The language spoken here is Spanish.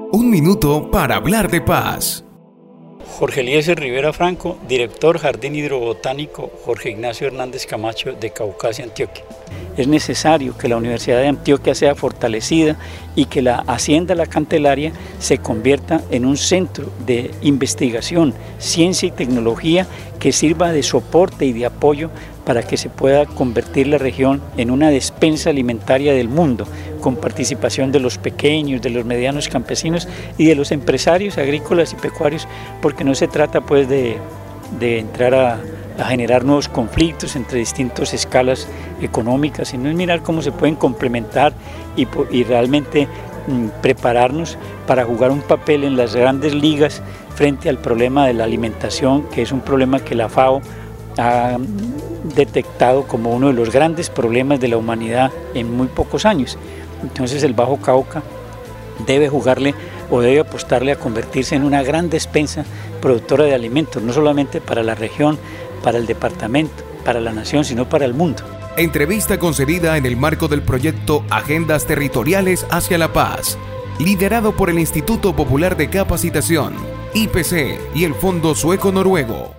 Un minuto para hablar de paz. Jorge Eliezer Rivera Franco, director Jardín Hidrobotánico Jorge Ignacio Hernández Camacho de Caucasia, Antioquia. Es necesario que la Universidad de Antioquia sea fortalecida y que la Hacienda La Candelaria se convierta en un centro de investigación, ciencia y tecnología que sirva de soporte y de apoyo para que se pueda convertir la región en una despensa alimentaria del mundo, con participación de los pequeños, de los medianos campesinos y de los empresarios agrícolas y pecuarios, porque no se trata pues de entrar a generar nuevos conflictos entre distintas escalas económicas, sino es mirar cómo se pueden complementar y realmente prepararnos para jugar un papel en las grandes ligas frente al problema de la alimentación, que es un problema que la FAO ha detectado como uno de los grandes problemas de la humanidad en muy pocos años. Entonces el Bajo Cauca debe jugarle o debe apostarle a convertirse en una gran despensa productora de alimentos, no solamente para la región, para el departamento, para la nación, sino para el mundo. Entrevista concedida en el marco del proyecto Agendas Territoriales hacia la Paz, liderado por el Instituto Popular de Capacitación, IPC y el Fondo Sueco Noruego.